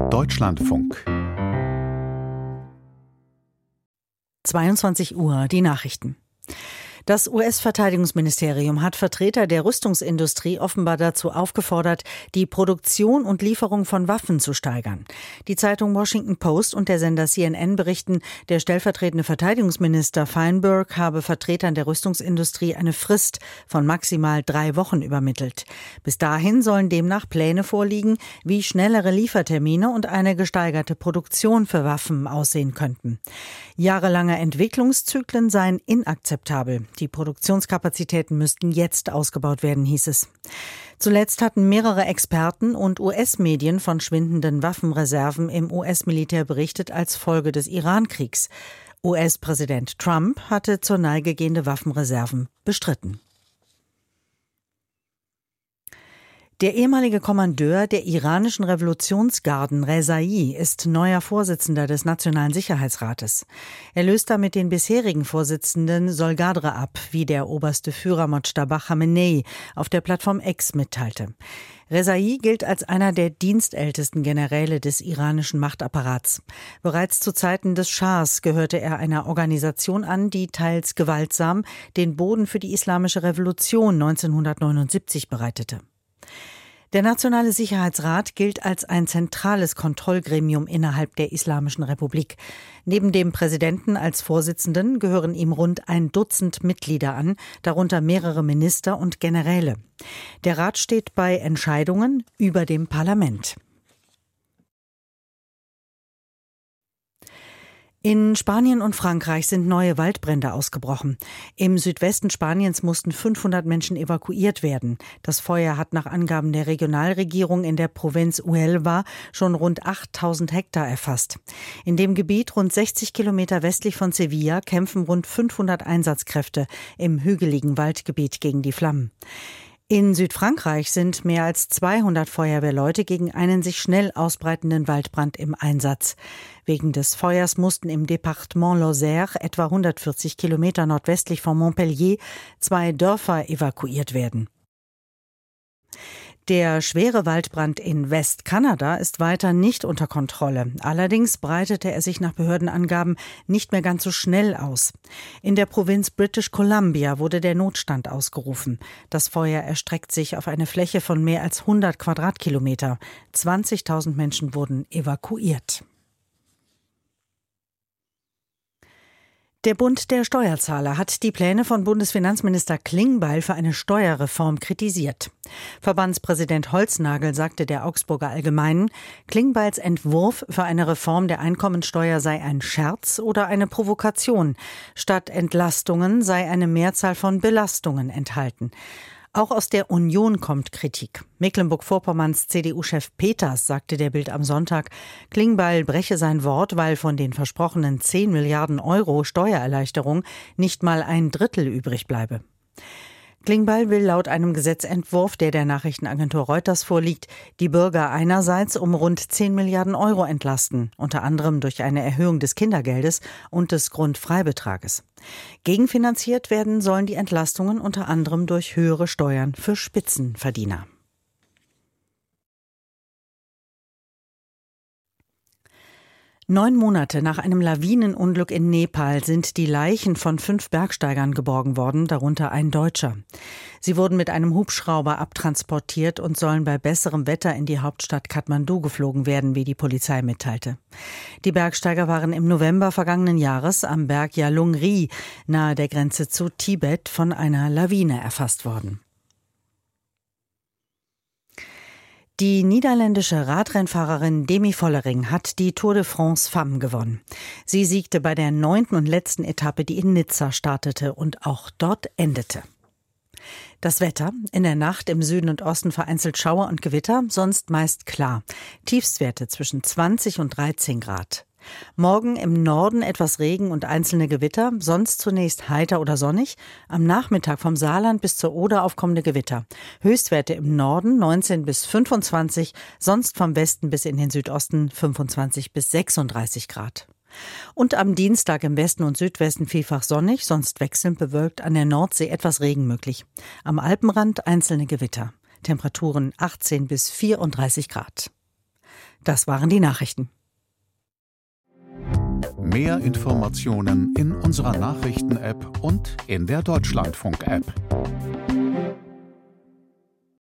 Deutschlandfunk. 22 Uhr, die Nachrichten. Das US-Verteidigungsministerium hat Vertreter der Rüstungsindustrie offenbar dazu aufgefordert, die Produktion und Lieferung von Waffen zu steigern. Die Zeitung Washington Post und der Sender CNN berichten, der stellvertretende Verteidigungsminister Feinberg habe Vertretern der Rüstungsindustrie eine Frist von maximal 3 Wochen übermittelt. Bis dahin sollen demnach Pläne vorliegen, wie schnellere Liefertermine und eine gesteigerte Produktion für Waffen aussehen könnten. Jahrelange Entwicklungszyklen seien inakzeptabel. Die Produktionskapazitäten müssten jetzt ausgebaut werden, hieß es. Zuletzt hatten mehrere Experten und US-Medien von schwindenden Waffenreserven im US-Militär berichtet als Folge des Iran-Kriegs. US-Präsident Trump hatte zur Neige gehende Waffenreserven bestritten. Der ehemalige Kommandeur der iranischen Revolutionsgarden, Rezai, ist neuer Vorsitzender des Nationalen Sicherheitsrates. Er löst damit den bisherigen Vorsitzenden Solgadre ab, wie der oberste Führer Mojtaba Chamenei auf der Plattform X mitteilte. Rezai gilt als einer der dienstältesten Generäle des iranischen Machtapparats. Bereits zu Zeiten des Schahs gehörte er einer Organisation an, die teils gewaltsam den Boden für die Islamische Revolution 1979 bereitete. Der Nationale Sicherheitsrat gilt als ein zentrales Kontrollgremium innerhalb der Islamischen Republik. Neben dem Präsidenten als Vorsitzenden gehören ihm rund 1 Dutzend Mitglieder an, darunter mehrere Minister und Generäle. Der Rat steht bei Entscheidungen über dem Parlament. In Spanien und Frankreich sind neue Waldbrände ausgebrochen. Im Südwesten Spaniens mussten 500 Menschen evakuiert werden. Das Feuer hat nach Angaben der Regionalregierung in der Provinz Huelva schon rund 8000 Hektar erfasst. In dem Gebiet rund 60 Kilometer westlich von Sevilla kämpfen rund 500 Einsatzkräfte im hügeligen Waldgebiet gegen die Flammen. In Südfrankreich sind mehr als 200 Feuerwehrleute gegen einen sich schnell ausbreitenden Waldbrand im Einsatz. Wegen des Feuers mussten im Departement Lozère, etwa 140 Kilometer nordwestlich von Montpellier, 2 Dörfer evakuiert werden. Der schwere Waldbrand in Westkanada ist weiter nicht unter Kontrolle. Allerdings breitete er sich nach Behördenangaben nicht mehr ganz so schnell aus. In der Provinz British Columbia wurde der Notstand ausgerufen. Das Feuer erstreckt sich auf eine Fläche von mehr als 100 Quadratkilometer. 20.000 Menschen wurden evakuiert. Der Bund der Steuerzahler hat die Pläne von Bundesfinanzminister Klingbeil für eine Steuerreform kritisiert. Verbandspräsident Holznagel sagte der Augsburger Allgemeinen, Klingbeils Entwurf für eine Reform der Einkommensteuer sei ein Scherz oder eine Provokation. Statt Entlastungen sei eine Mehrzahl von Belastungen enthalten. Auch aus der Union kommt Kritik. Mecklenburg-Vorpommerns CDU-Chef Peters sagte der Bild am Sonntag, Klingbeil breche sein Wort, weil von den versprochenen 10 Milliarden Euro Steuererleichterung nicht mal 1/3 übrig bleibe. Klingbeil will laut einem Gesetzentwurf, der Nachrichtenagentur Reuters vorliegt, die Bürger einerseits um rund 10 Milliarden Euro entlasten, unter anderem durch eine Erhöhung des Kindergeldes und des Grundfreibetrages. Gegenfinanziert werden sollen die Entlastungen unter anderem durch höhere Steuern für Spitzenverdiener. Neun Monate nach einem Lawinenunglück in Nepal sind die Leichen von 5 Bergsteigern geborgen worden, darunter ein Deutscher. Sie wurden mit einem Hubschrauber abtransportiert und sollen bei besserem Wetter in die Hauptstadt Kathmandu geflogen werden, wie die Polizei mitteilte. Die Bergsteiger waren im November vergangenen Jahres am Berg Yalungri nahe der Grenze zu Tibet von einer Lawine erfasst worden. Die niederländische Radrennfahrerin Demi Vollering hat die Tour de France Femmes gewonnen. Sie siegte bei der 9. und letzten Etappe, die in Nizza startete und auch dort endete. Das Wetter: in der Nacht im Süden und Osten vereinzelt Schauer und Gewitter, sonst meist klar. Tiefstwerte zwischen 20 und 13 Grad. Morgen im Norden etwas Regen und einzelne Gewitter, sonst zunächst heiter oder sonnig. Am Nachmittag vom Saarland bis zur Oder aufkommende Gewitter. Höchstwerte im Norden 19 bis 25, sonst vom Westen bis in den Südosten 25 bis 36 Grad. Und am Dienstag im Westen und Südwesten vielfach sonnig, sonst wechselnd bewölkt, an der Nordsee etwas Regen möglich. Am Alpenrand einzelne Gewitter. Temperaturen 18 bis 34 Grad. Das waren die Nachrichten. Mehr Informationen in unserer Nachrichten-App und in der Deutschlandfunk-App.